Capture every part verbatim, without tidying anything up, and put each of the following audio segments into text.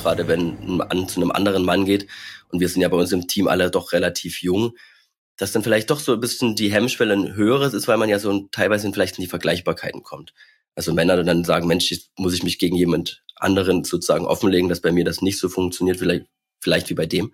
gerade wenn ein Mann zu einem anderen Mann geht, und wir sind ja bei uns im Team alle doch relativ jung, dass dann vielleicht doch so ein bisschen die Hemmschwelle ein höheres ist, weil man ja so teilweise vielleicht in die Vergleichbarkeiten kommt. Also Männer dann sagen, Mensch, jetzt muss ich mich gegen jemand anderen sozusagen offenlegen, dass bei mir das nicht so funktioniert, vielleicht, vielleicht wie bei dem.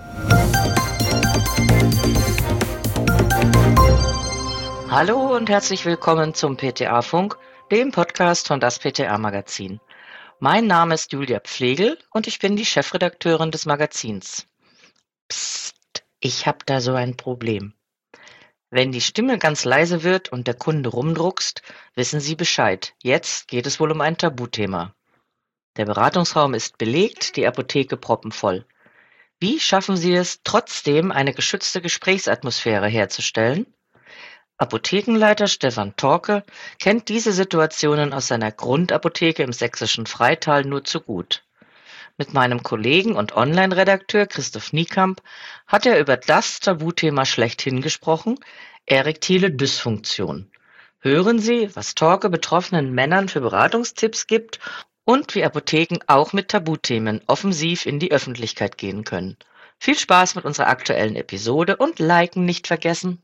Hallo und herzlich willkommen zum P T A-Funk, dem Podcast von das P T A-Magazin. Mein Name ist Julia Pflegel und ich bin die Chefredakteurin des Magazins. Psst, ich hab da so ein Problem. Wenn die Stimme ganz leise wird und der Kunde rumdruckst, wissen Sie Bescheid. Jetzt geht es wohl um ein Tabuthema. Der Beratungsraum ist belegt, die Apotheke proppenvoll. Wie schaffen Sie es, trotzdem eine geschützte Gesprächsatmosphäre herzustellen? Apothekenleiter Stefan Torke kennt diese Situationen aus seiner Grundapotheke im sächsischen Freital nur zu gut. Mit meinem Kollegen und Online-Redakteur Christoph Niekamp hat er über das Tabuthema schlechthin gesprochen, erektile Dysfunktion. Hören Sie, was Torke betroffenen Männern für Beratungstipps gibt und wie Apotheken auch mit Tabuthemen offensiv in die Öffentlichkeit gehen können. Viel Spaß mit unserer aktuellen Episode und Liken nicht vergessen.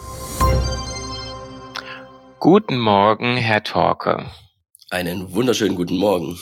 Guten Morgen, Herr Torke. Einen wunderschönen guten Morgen.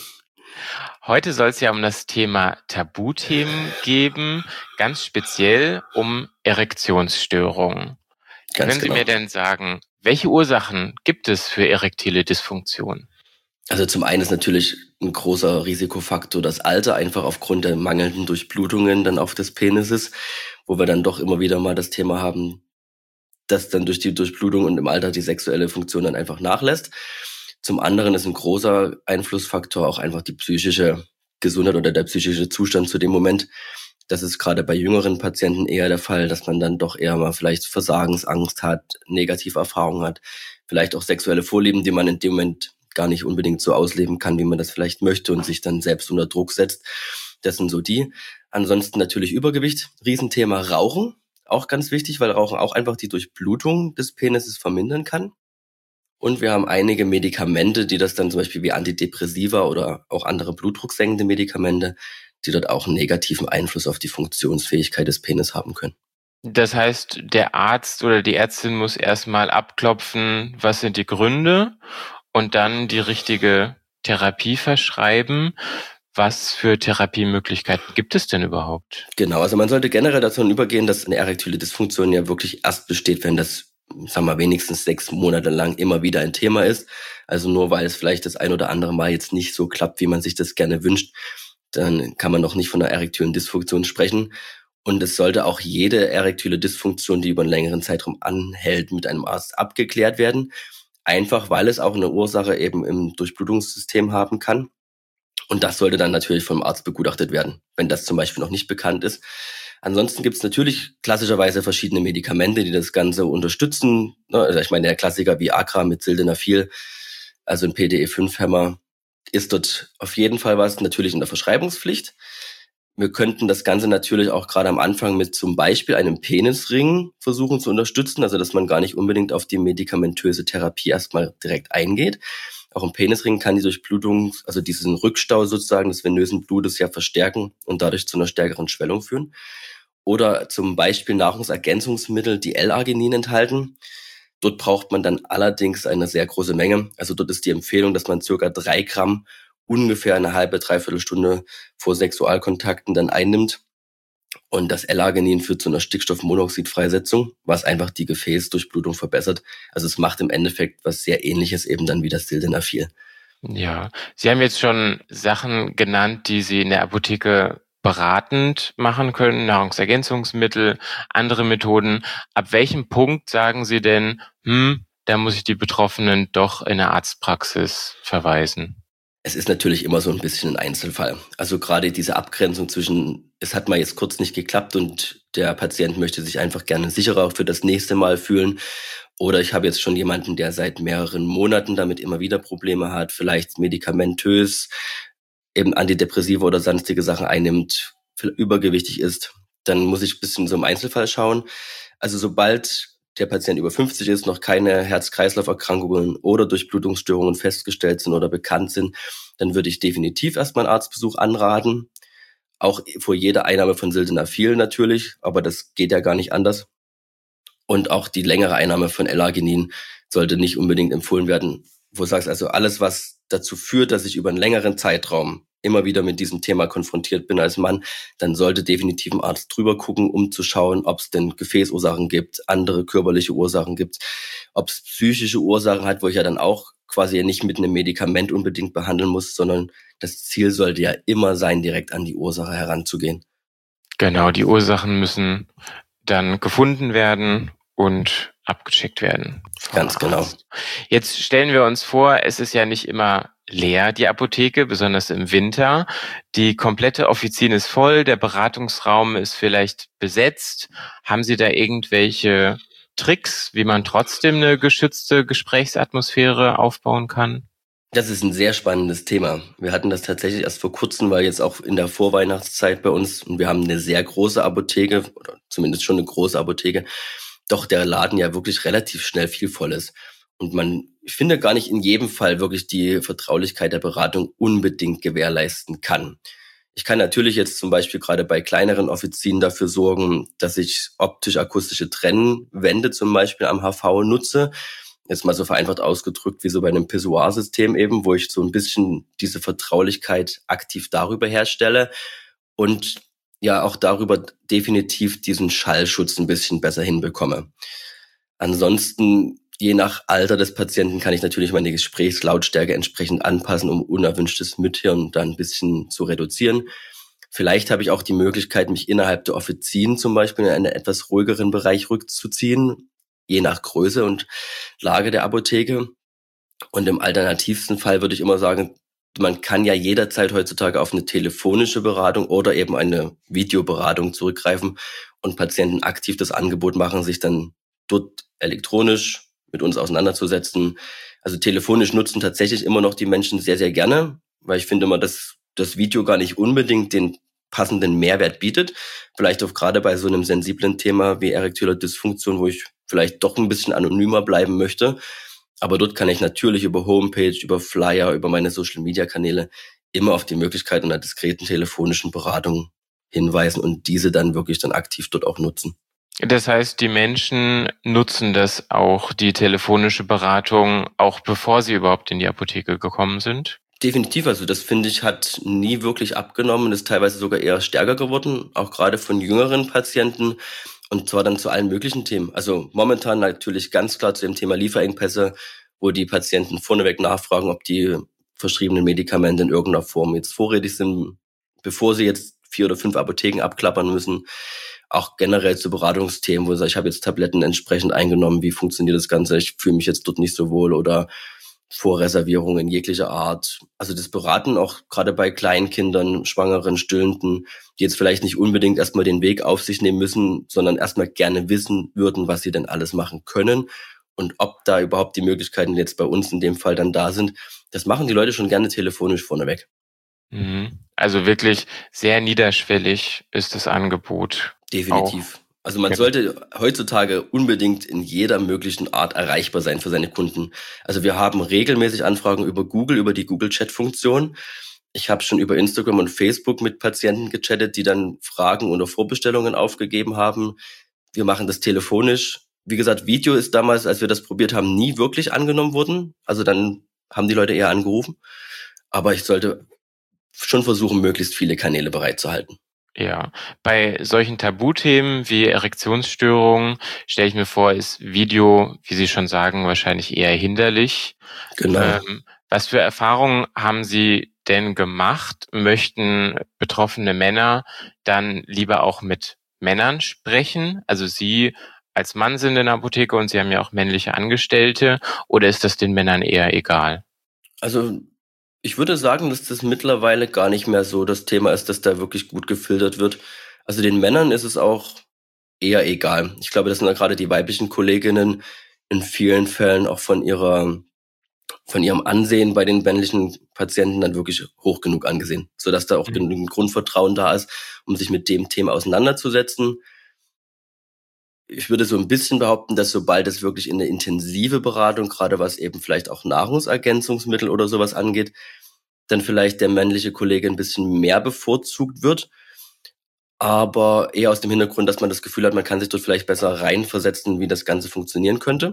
Heute soll es ja um das Thema Tabuthemen geben, ganz speziell um Erektionsstörungen. Ganz Können Sie genau. mir denn sagen, welche Ursachen gibt es für erektile Dysfunktion? Also zum einen ist natürlich ein großer Risikofaktor das Alter, einfach aufgrund der mangelnden Durchblutungen dann auf des Penises, wo wir dann doch immer wieder mal das Thema haben, dass dann durch die Durchblutung und im Alter die sexuelle Funktion dann einfach nachlässt. Zum anderen ist ein großer Einflussfaktor auch einfach die psychische Gesundheit oder der psychische Zustand zu dem Moment. Das ist gerade bei jüngeren Patienten eher der Fall, dass man dann doch eher mal vielleicht Versagensangst hat, negative Erfahrungen hat, vielleicht auch sexuelle Vorlieben, die man in dem Moment gar nicht unbedingt so ausleben kann, wie man das vielleicht möchte und sich dann selbst unter Druck setzt. Das sind so die. Ansonsten natürlich Übergewicht, Riesenthema Rauchen. Auch ganz wichtig, weil Rauchen auch einfach die Durchblutung des Penises vermindern kann. Und wir haben einige Medikamente, die das dann zum Beispiel wie Antidepressiva oder auch andere blutdrucksenkende Medikamente, die dort auch einen negativen Einfluss auf die Funktionsfähigkeit des Penis haben können. Das heißt, der Arzt oder die Ärztin muss erstmal abklopfen, was sind die Gründe und dann die richtige Therapie verschreiben. Was für Therapiemöglichkeiten gibt es denn überhaupt? Genau, also man sollte generell dazu übergehen, dass eine erektile Dysfunktion ja wirklich erst besteht, wenn das, sagen wir mal, wenigstens sechs Monate lang immer wieder ein Thema ist. Also nur weil es vielleicht das ein oder andere Mal jetzt nicht so klappt, wie man sich das gerne wünscht, dann kann man noch nicht von einer erektilen Dysfunktion sprechen. Und es sollte auch jede erektile Dysfunktion, die über einen längeren Zeitraum anhält, mit einem Arzt abgeklärt werden. Einfach, weil es auch eine Ursache eben im Durchblutungssystem haben kann. Und das sollte dann natürlich vom Arzt begutachtet werden, wenn das zum Beispiel noch nicht bekannt ist. Ansonsten gibt es natürlich klassischerweise verschiedene Medikamente, die das Ganze unterstützen. Also ich meine, der Klassiker wie Acra mit Sildenafil, also ein P D E fünf Hämmer, ist dort auf jeden Fall was, natürlich in der Verschreibungspflicht. Wir könnten das Ganze natürlich auch gerade am Anfang mit zum Beispiel einem Penisring versuchen zu unterstützen, also dass man gar nicht unbedingt auf die medikamentöse Therapie erstmal direkt eingeht. Auch ein Penisring kann die Durchblutung, also diesen Rückstau sozusagen des venösen Blutes ja verstärken und dadurch zu einer stärkeren Schwellung führen. Oder zum Beispiel Nahrungsergänzungsmittel, die L-Arginin enthalten. Dort braucht man dann allerdings eine sehr große Menge. Also dort ist die Empfehlung, dass man circa drei Gramm ungefähr eine halbe, dreiviertel Stunde vor Sexualkontakten dann einnimmt. Und das L-Arginin führt zu einer Stickstoffmonoxidfreisetzung, was einfach die Gefäßdurchblutung verbessert. Also es macht im Endeffekt was sehr Ähnliches eben dann wie das Sildenafil. Ja, Sie haben jetzt schon Sachen genannt, die Sie in der Apotheke beratend machen können, Nahrungsergänzungsmittel, andere Methoden. Ab welchem Punkt sagen Sie denn, hm, da muss ich die Betroffenen doch in eine Arztpraxis verweisen? Es ist natürlich immer so ein bisschen ein Einzelfall. Also gerade diese Abgrenzung zwischen, es hat mal jetzt kurz nicht geklappt und der Patient möchte sich einfach gerne sicherer für das nächste Mal fühlen. Oder ich habe jetzt schon jemanden, der seit mehreren Monaten damit immer wieder Probleme hat, vielleicht medikamentös, eben Antidepressiva oder sonstige Sachen einnimmt, übergewichtig ist. Dann muss ich ein bisschen so im Einzelfall schauen. Also sobald der Patient über fünfzig ist, noch keine Herz-Kreislauf-Erkrankungen oder Durchblutungsstörungen festgestellt sind oder bekannt sind, dann würde ich definitiv erstmal einen Arztbesuch anraten. Auch vor jeder Einnahme von Sildenafil natürlich, aber das geht ja gar nicht anders. Und auch die längere Einnahme von L-Arginin sollte nicht unbedingt empfohlen werden. Wo du sagst, also alles, was dazu führt, dass ich über einen längeren Zeitraum immer wieder mit diesem Thema konfrontiert bin als Mann, dann sollte definitiv ein Arzt drüber gucken, um zu schauen, ob es denn Gefäßursachen gibt, andere körperliche Ursachen gibt, ob es psychische Ursachen hat, wo ich ja dann auch quasi nicht mit einem Medikament unbedingt behandeln muss, sondern das Ziel sollte ja immer sein, direkt an die Ursache heranzugehen. Genau, die Ursachen müssen dann gefunden werden und abgecheckt werden. Ganz genau. Jetzt stellen wir uns vor, es ist ja nicht immer leer, die Apotheke, besonders im Winter. Die komplette Offizin ist voll, der Beratungsraum ist vielleicht besetzt. Haben Sie da irgendwelche Tricks, wie man trotzdem eine geschützte Gesprächsatmosphäre aufbauen kann? Das ist ein sehr spannendes Thema. Wir hatten das tatsächlich erst vor kurzem, weil jetzt auch in der Vorweihnachtszeit bei uns, und wir haben eine sehr große Apotheke, oder zumindest schon eine große Apotheke, doch der Laden ja wirklich relativ schnell viel voll ist. Und man, ich finde, gar nicht in jedem Fall wirklich die Vertraulichkeit der Beratung unbedingt gewährleisten kann. Ich kann natürlich jetzt zum Beispiel gerade bei kleineren Offizien dafür sorgen, dass ich optisch-akustische Trennwände zum Beispiel am H V nutze. Jetzt mal so vereinfacht ausgedrückt, wie so bei einem Pissoir-System eben, wo ich so ein bisschen diese Vertraulichkeit aktiv darüber herstelle und ja auch darüber definitiv diesen Schallschutz ein bisschen besser hinbekomme. Ansonsten, je nach Alter des Patienten, kann ich natürlich meine Gesprächslautstärke entsprechend anpassen, um unerwünschtes Mithören dann ein bisschen zu reduzieren. Vielleicht habe ich auch die Möglichkeit, mich innerhalb der Offizien zum Beispiel in einen etwas ruhigeren Bereich rückzuziehen, je nach Größe und Lage der Apotheke. Und im alternativsten Fall würde ich immer sagen, man kann ja jederzeit heutzutage auf eine telefonische Beratung oder eben eine Videoberatung zurückgreifen und Patienten aktiv das Angebot machen, sich dann dort elektronisch mit uns auseinanderzusetzen. Also telefonisch nutzen tatsächlich immer noch die Menschen sehr, sehr gerne, weil ich finde immer, dass das Video gar nicht unbedingt den passenden Mehrwert bietet. Vielleicht auch gerade bei so einem sensiblen Thema wie erektiler Dysfunktion, wo ich vielleicht doch ein bisschen anonymer bleiben möchte. Aber dort kann ich natürlich über Homepage, über Flyer, über meine Social-Media-Kanäle immer auf die Möglichkeit einer diskreten telefonischen Beratung hinweisen und diese dann wirklich dann aktiv dort auch nutzen. Das heißt, die Menschen nutzen das auch, die telefonische Beratung, auch bevor sie überhaupt in die Apotheke gekommen sind? Definitiv, also das finde ich hat nie wirklich abgenommen, ist teilweise sogar eher stärker geworden, auch gerade von jüngeren Patienten. Und zwar dann zu allen möglichen Themen. Also momentan natürlich ganz klar zu dem Thema Lieferengpässe, wo die Patienten vorneweg nachfragen, ob die verschriebenen Medikamente in irgendeiner Form jetzt vorrätig sind, bevor sie jetzt vier oder fünf Apotheken abklappern müssen. Auch generell zu Beratungsthemen, wo ich sage, ich habe jetzt Tabletten entsprechend eingenommen, wie funktioniert das Ganze, ich fühle mich jetzt dort nicht so wohl oder Vorreservierungen jeglicher Art. Also das Beraten auch gerade bei Kleinkindern, Schwangeren, Stillenden, die jetzt vielleicht nicht unbedingt erstmal den Weg auf sich nehmen müssen, sondern erstmal gerne wissen würden, was sie denn alles machen können und ob da überhaupt die Möglichkeiten jetzt bei uns in dem Fall dann da sind. Das machen die Leute schon gerne telefonisch vorneweg. Also wirklich sehr niederschwellig ist das Angebot. Definitiv. Auch. Also man sollte heutzutage unbedingt in jeder möglichen Art erreichbar sein für seine Kunden. Also wir haben regelmäßig Anfragen über Google, über die Google-Chat-Funktion. Ich habe schon über Instagram und Facebook mit Patienten gechattet, die dann Fragen oder Vorbestellungen aufgegeben haben. Wir machen das telefonisch. Wie gesagt, Video ist damals, als wir das probiert haben, nie wirklich angenommen worden. Also dann haben die Leute eher angerufen. Aber ich sollte schon versuchen, möglichst viele Kanäle bereitzuhalten. Ja, bei solchen Tabuthemen wie Erektionsstörungen stelle ich mir vor, ist Video, wie Sie schon sagen, wahrscheinlich eher hinderlich. Genau. Ähm, was für Erfahrungen haben Sie denn gemacht? Möchten betroffene Männer dann lieber auch mit Männern sprechen? Also Sie als Mann sind in der Apotheke und Sie haben ja auch männliche Angestellte, oder ist das den Männern eher egal? Also ich würde sagen, dass das mittlerweile gar nicht mehr so das Thema ist, dass da wirklich gut gefiltert wird. Also den Männern ist es auch eher egal. Ich glaube, das sind ja gerade die weiblichen Kolleginnen in vielen Fällen auch von ihrer, von ihrem Ansehen bei den männlichen Patienten dann wirklich hoch genug angesehen, sodass da auch mhm. genügend Grundvertrauen da ist, um sich mit dem Thema auseinanderzusetzen. Ich würde so ein bisschen behaupten, dass sobald es wirklich in eine intensive Beratung, gerade was eben vielleicht auch Nahrungsergänzungsmittel oder sowas angeht, dann vielleicht der männliche Kollege ein bisschen mehr bevorzugt wird. aber eher aus dem Hintergrund, dass man das Gefühl hat, man kann sich dort vielleicht besser reinversetzen, wie das Ganze funktionieren könnte.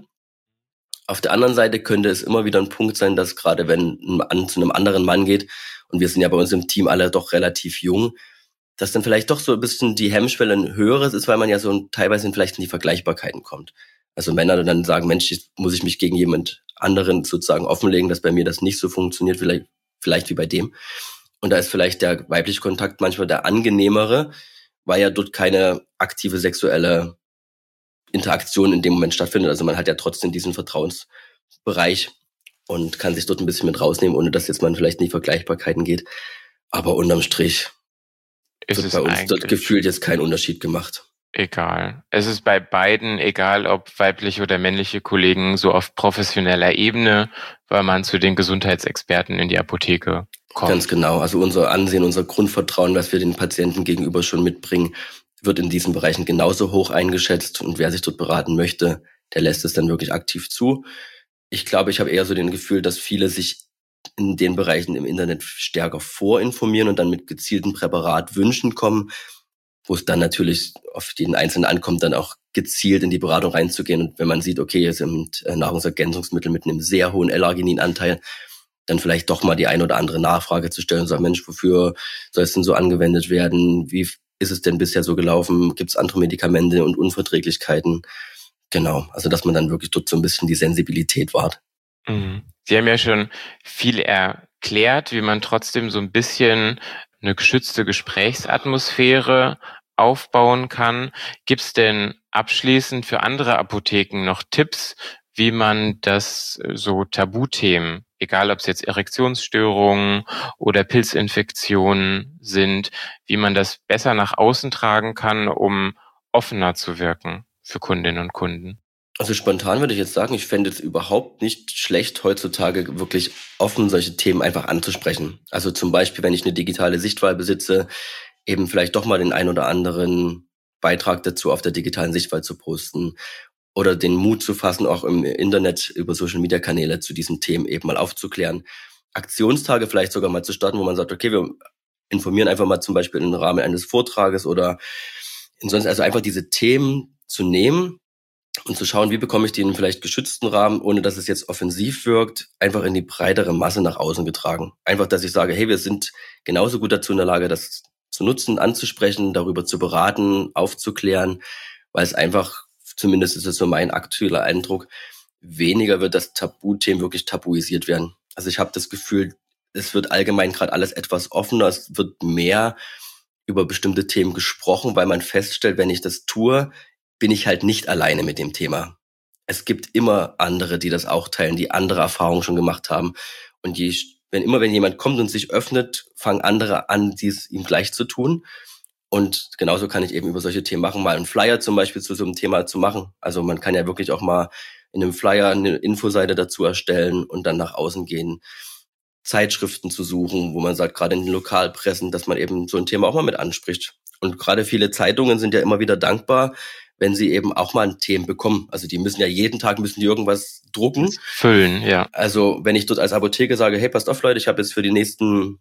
Auf der anderen Seite könnte es immer wieder ein Punkt sein, dass gerade wenn ein Mann zu einem anderen Mann geht, und wir sind ja bei uns im Team alle doch relativ jung, dass dann vielleicht doch so ein bisschen die Hemmschwelle ein höheres ist, weil man ja so teilweise vielleicht in die Vergleichbarkeiten kommt. Also Männer dann sagen, Mensch, jetzt muss ich mich gegen jemand anderen sozusagen offenlegen, dass bei mir das nicht so funktioniert, vielleicht, vielleicht wie bei dem. Und da ist vielleicht der weibliche Kontakt manchmal der angenehmere, weil ja dort keine aktive sexuelle Interaktion in dem Moment stattfindet. Also man hat ja trotzdem diesen Vertrauensbereich und kann sich dort ein bisschen mit rausnehmen, ohne dass jetzt man vielleicht in die Vergleichbarkeiten geht. Aber unterm Strich ist wird es bei uns dort gefühlt jetzt kein Unterschied gemacht. Egal. Es ist bei beiden egal, ob weibliche oder männliche Kollegen, so auf professioneller Ebene, weil man zu den Gesundheitsexperten in die Apotheke kommt. Ganz genau. Also unser Ansehen, unser Grundvertrauen, was wir den Patienten gegenüber schon mitbringen, wird in diesen Bereichen genauso hoch eingeschätzt. Und wer sich dort beraten möchte, der lässt es dann wirklich aktiv zu. Ich glaube, ich habe eher so den Gefühl, dass viele sich in den Bereichen im Internet stärker vorinformieren und dann mit gezielten Präparatwünschen kommen, wo es dann natürlich auf jeden Einzelnen ankommt, dann auch gezielt in die Beratung reinzugehen. Und wenn man sieht, okay, hier sind Nahrungsergänzungsmittel mit einem sehr hohen L-Arginin-Anteil, dann vielleicht doch mal die ein oder andere Nachfrage zu stellen und sagen, Mensch, wofür soll es denn so angewendet werden? Wie ist es denn bisher so gelaufen? Gibt es andere Medikamente und Unverträglichkeiten? Genau, also dass man dann wirklich dort so ein bisschen die Sensibilität wahrt. Mhm. Sie haben ja schon viel erklärt, wie man trotzdem so ein bisschen eine geschützte Gesprächsatmosphäre aufbauen kann. Gibt es denn abschließend für andere Apotheken noch Tipps, wie man das so Tabuthemen, egal ob es jetzt Erektionsstörungen oder Pilzinfektionen sind, wie man das besser nach außen tragen kann, um offener zu wirken für Kundinnen und Kunden? Also spontan würde ich jetzt sagen, ich fände es überhaupt nicht schlecht, heutzutage wirklich offen solche Themen einfach anzusprechen. Also zum Beispiel, wenn ich eine digitale Sichtwahl besitze, eben vielleicht doch mal den ein oder anderen Beitrag dazu auf der digitalen Sichtwahl zu posten oder den Mut zu fassen, auch im Internet über Social-Media-Kanäle zu diesen Themen eben mal aufzuklären. Aktionstage vielleicht sogar mal zu starten, wo man sagt, okay, wir informieren einfach mal zum Beispiel im Rahmen eines Vortrages oder sonst, also einfach diese Themen zu nehmen und zu schauen, wie bekomme ich die in einen vielleicht geschützten Rahmen, ohne dass es jetzt offensiv wirkt, einfach in die breitere Masse nach außen getragen. Einfach, dass ich sage, hey, wir sind genauso gut dazu in der Lage, das zu nutzen, anzusprechen, darüber zu beraten, aufzuklären, weil es einfach, zumindest ist es so mein aktueller Eindruck, weniger wird, dass Tabuthemen wirklich tabuisiert werden. Also ich habe das Gefühl, es wird allgemein gerade alles etwas offener, es wird mehr über bestimmte Themen gesprochen, weil man feststellt, wenn ich das tue, bin ich halt nicht alleine mit dem Thema. Es gibt immer andere, die das auch teilen, die andere Erfahrungen schon gemacht haben. Und die, wenn immer wenn jemand kommt und sich öffnet, fangen andere an, dies ihm gleich zu tun. Und genauso kann ich eben über solche Themen machen, mal einen Flyer zum Beispiel zu so einem Thema zu machen. Also man kann ja wirklich auch mal in einem Flyer eine Infoseite dazu erstellen und dann nach außen gehen, Zeitschriften zu suchen, wo man sagt, gerade in den Lokalpressen, dass man eben so ein Thema auch mal mit anspricht. Und gerade viele Zeitungen sind ja immer wieder dankbar, wenn sie eben auch mal ein Thema bekommen. Also die müssen ja jeden Tag müssen die irgendwas drucken. Füllen, ja. Also wenn ich dort als Apotheke sage, hey, passt auf Leute, ich habe jetzt für die nächsten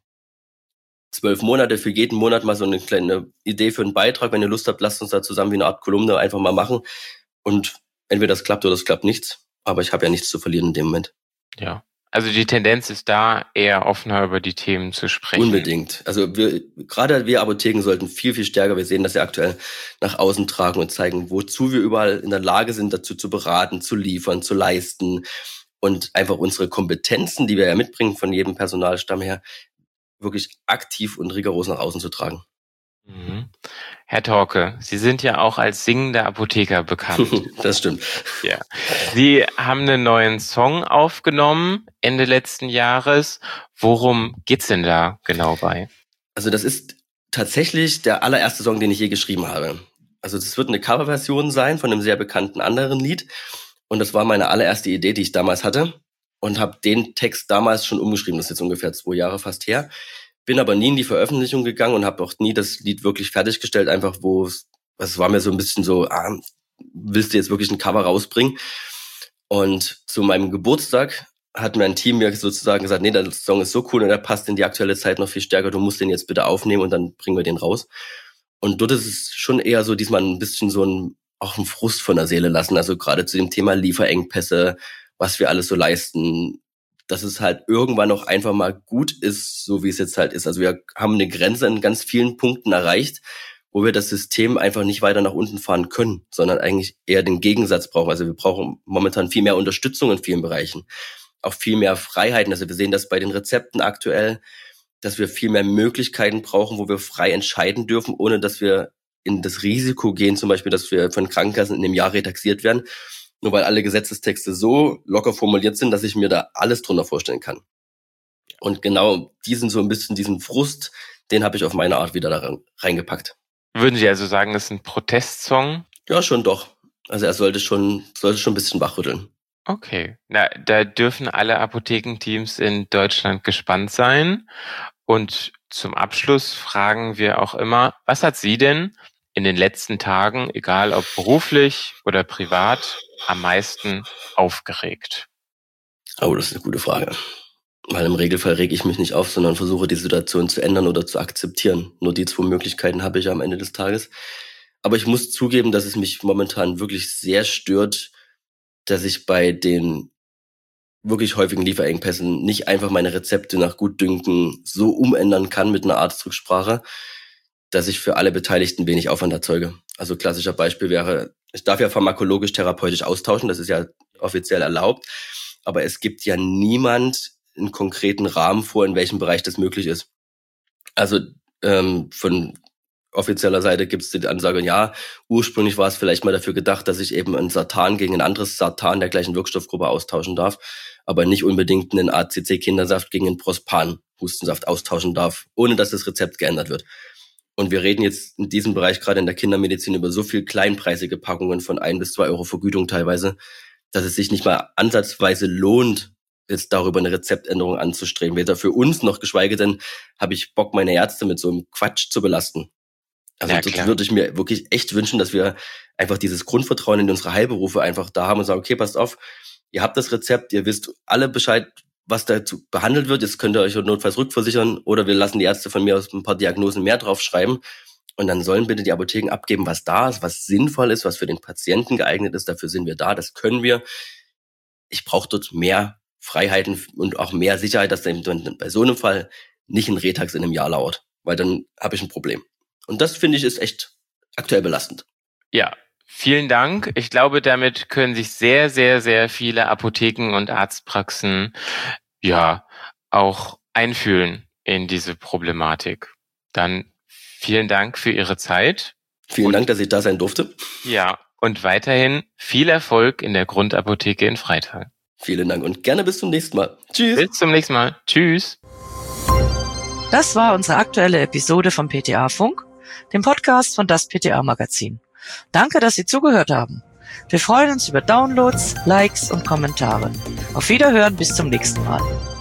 zwölf Monate, für jeden Monat mal so eine kleine Idee für einen Beitrag. Wenn ihr Lust habt, lasst uns da zusammen wie eine Art Kolumne einfach mal machen. Und entweder das klappt oder es klappt nichts. Aber ich habe ja nichts zu verlieren in dem Moment. Ja. Also die Tendenz ist da, eher offener über die Themen zu sprechen. Unbedingt. Also wir, gerade wir Apotheken sollten viel, viel stärker, wir sehen das ja aktuell, nach außen tragen und zeigen, wozu wir überall in der Lage sind, dazu zu beraten, zu liefern, zu leisten und einfach unsere Kompetenzen, die wir ja mitbringen von jedem Personalstamm her, wirklich aktiv und rigoros nach außen zu tragen. Mhm. Herr Torke, Sie sind ja auch als singender Apotheker bekannt. Das stimmt. Ja. Sie haben einen neuen Song aufgenommen Ende letzten Jahres. Worum geht's denn da genau bei? Also das ist tatsächlich der allererste Song, den ich je geschrieben habe. Also das wird eine Coverversion sein von einem sehr bekannten anderen Lied. Und das war meine allererste Idee, die ich damals hatte. Und habe den Text damals schon umgeschrieben. Das ist jetzt ungefähr zwei Jahre fast her. Bin aber nie in die Veröffentlichung gegangen und habe auch nie das Lied wirklich fertiggestellt, einfach wo es, es war mir so ein bisschen so, ah, willst du jetzt wirklich ein Cover rausbringen? Und zu meinem Geburtstag hat mein Team mir sozusagen gesagt, nee, der Song ist so cool und der passt in die aktuelle Zeit noch viel stärker, du musst den jetzt bitte aufnehmen und dann bringen wir den raus. Und dort ist es schon eher so diesmal ein bisschen so ein, auch ein Frust von der Seele lassen. Also gerade zu dem Thema Lieferengpässe, was wir alles so leisten, dass es halt irgendwann auch einfach mal gut ist, so wie es jetzt halt ist. Also wir haben eine Grenze in ganz vielen Punkten erreicht, wo wir das System einfach nicht weiter nach unten fahren können, sondern eigentlich eher den Gegensatz brauchen. Also wir brauchen momentan viel mehr Unterstützung in vielen Bereichen, auch viel mehr Freiheiten. Also wir sehen das bei den Rezepten aktuell, dass wir viel mehr Möglichkeiten brauchen, wo wir frei entscheiden dürfen, ohne dass wir in das Risiko gehen, zum Beispiel, dass wir von Krankenkassen in dem Jahr retaxiert werden, nur weil alle Gesetzestexte so locker formuliert sind, dass ich mir da alles drunter vorstellen kann. Und genau diesen so ein bisschen, diesen Frust, den habe ich auf meine Art wieder da reingepackt. Würden Sie also sagen, das ist ein Protestsong? Ja, schon doch. Also er sollte schon, sollte schon ein bisschen wachrütteln. Okay, na, da dürfen alle Apothekenteams in Deutschland gespannt sein. Und zum Abschluss fragen wir auch immer, was hat Sie denn in den letzten Tagen, egal ob beruflich oder privat, am meisten aufgeregt? Oh, das ist eine gute Frage. Weil im Regelfall rege ich mich nicht auf, sondern versuche die Situation zu ändern oder zu akzeptieren. Nur die zwei Möglichkeiten habe ich am Ende des Tages. Aber ich muss zugeben, dass es mich momentan wirklich sehr stört, dass ich bei den wirklich häufigen Lieferengpässen nicht einfach meine Rezepte nach Gutdünken so umändern kann mit einer Arztrücksprache, dass ich für alle Beteiligten wenig Aufwand erzeuge. Also klassischer Beispiel wäre, ich darf ja pharmakologisch-therapeutisch austauschen, das ist ja offiziell erlaubt, aber es gibt ja niemand einen konkreten Rahmen vor, in welchem Bereich das möglich ist. Also ähm, von offizieller Seite gibt es die Ansage, ja, ursprünglich war es vielleicht mal dafür gedacht, dass ich eben ein Sartan gegen ein anderes Sartan der gleichen Wirkstoffgruppe austauschen darf, aber nicht unbedingt einen A C C-Kindersaft gegen einen Prospan-Hustensaft austauschen darf, ohne dass das Rezept geändert wird. Und wir reden jetzt in diesem Bereich gerade in der Kindermedizin über so viel kleinpreisige Packungen von ein bis zwei Euro Vergütung teilweise, dass es sich nicht mal ansatzweise lohnt, jetzt darüber eine Rezeptänderung anzustreben. Weder für uns noch, geschweige denn, habe ich Bock, meine Ärzte mit so einem Quatsch zu belasten. Also ja, das würde ich mir wirklich echt wünschen, dass wir einfach dieses Grundvertrauen in unsere Heilberufe einfach da haben und sagen, okay, passt auf, ihr habt das Rezept, ihr wisst alle Bescheid, was dazu behandelt wird, jetzt könnt ihr euch notfalls rückversichern oder wir lassen die Ärzte von mir aus ein paar Diagnosen mehr draufschreiben und dann sollen bitte die Apotheken abgeben, was da ist, was sinnvoll ist, was für den Patienten geeignet ist, dafür sind wir da, das können wir. Ich brauche dort mehr Freiheiten und auch mehr Sicherheit, dass dann bei so einem Fall nicht ein Retax in einem Jahr lauert, weil dann habe ich ein Problem. Und das, finde ich, ist echt aktuell belastend. Ja, vielen Dank. Ich glaube, damit können sich sehr, sehr, sehr viele Apotheken und Arztpraxen ja auch einfühlen in diese Problematik. Dann vielen Dank für Ihre Zeit. Vielen und, Dank, dass ich da sein durfte. Ja, und weiterhin viel Erfolg in der Grundapotheke in Freital. Vielen Dank und gerne bis zum nächsten Mal. Tschüss. Bis zum nächsten Mal. Tschüss. Das war unsere aktuelle Episode vom P T A-Funk, dem Podcast von das P T A-Magazin. Danke, dass Sie zugehört haben. Wir freuen uns über Downloads, Likes und Kommentare. Auf Wiederhören, bis zum nächsten Mal.